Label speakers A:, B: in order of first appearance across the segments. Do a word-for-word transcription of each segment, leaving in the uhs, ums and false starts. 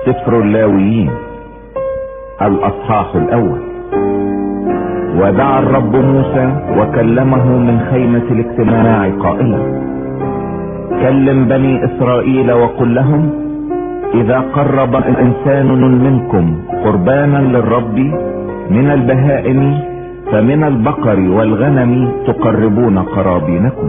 A: سفر اللاويين الاصحاح الاول. ودعا الرب موسى وكلمه من خيمة الاجتماع قائلا: كلم بني اسرائيل وقل لهم: اذا قرب انسان منكم قربانا للرب من البهائم فمن البقر والغنم تقربون قرابينكم.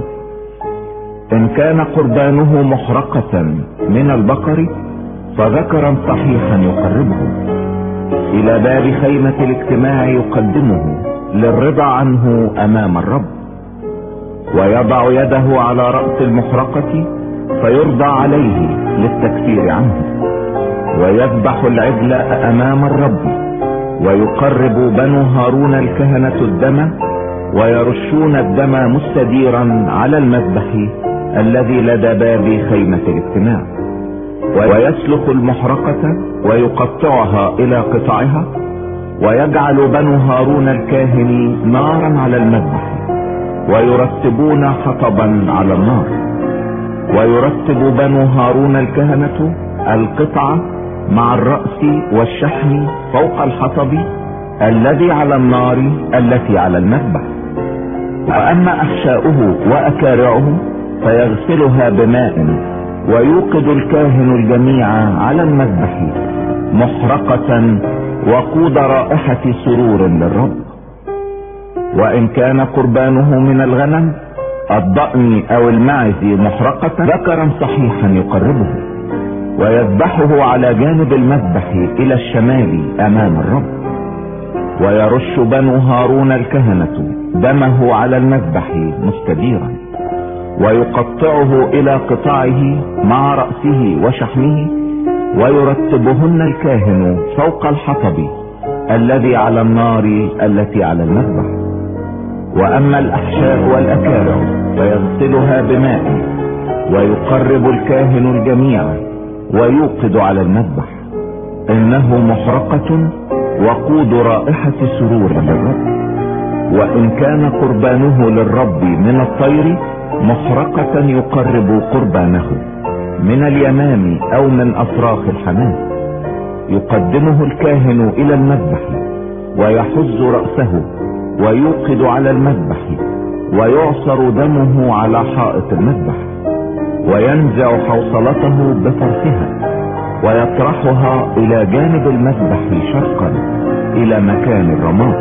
A: ان كان قربانه محرقة من البقر فذكرا صحيحا يقربه الى باب خيمة الاجتماع يقدمه للرضا عنه امام الرب، ويضع يده على رأس المحرقة فيرضى عليه للتكفير عنه، ويذبح العجل امام الرب، ويقرب بنو هارون الكهنة الدم ويرشون الدم مستديرا على المذبح الذي لدى باب خيمة الاجتماع، ويسلخ المحرقة ويقطعها الى قطعها، ويجعل بنو هارون الكاهن نارا على المذبح، ويرتبون حطبا على النار، ويرتب بنو هارون الكهنة القطعة مع الرأس والشحم فوق الحطب الذي على النار التي على المذبح. واما احشاؤه واكارعه فيغسلها بماء، ويوقد الكاهن الجميع على المذبح محرقة وقود رائحة سرور للرب. وان كان قربانه من الغنم الضأن او الماعز محرقة ذكرا صحيحا يقربه، ويذبحه على جانب المذبح الى الشمال امام الرب، ويرش بنو هارون الكهنة دمه على المذبح مستديرا، ويقطعه الى قطعه مع رأسه وشحمه، ويرتبهن الكاهن فوق الحطب الذي على النار التي على المذبح. واما الاحشاء والاكارع فيغسلها بماء، ويقرب الكاهن الجميع ويوقد على المذبح، انه محرقة وقود رائحة سرور للرب. وان كان قربانه للرب من الطير محرقة يقرب قربانه من اليمام او من افراخ الحمام، يقدمه الكاهن الى المذبح، ويحز رأسه ويوقد على المذبح، ويعصر دمه على حائط المذبح، وينزع حوصلته بطرفها ويطرحها الى جانب المذبح شرقا الى مكان الرماد،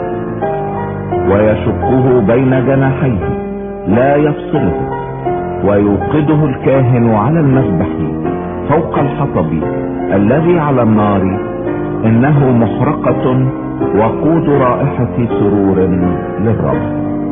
A: ويشقه بين جناحيه لا يفصله، ويوقده الكاهن على المذبح فوق الحطب الذي على النار، انه محرقة وقود رائحة سرور للرب.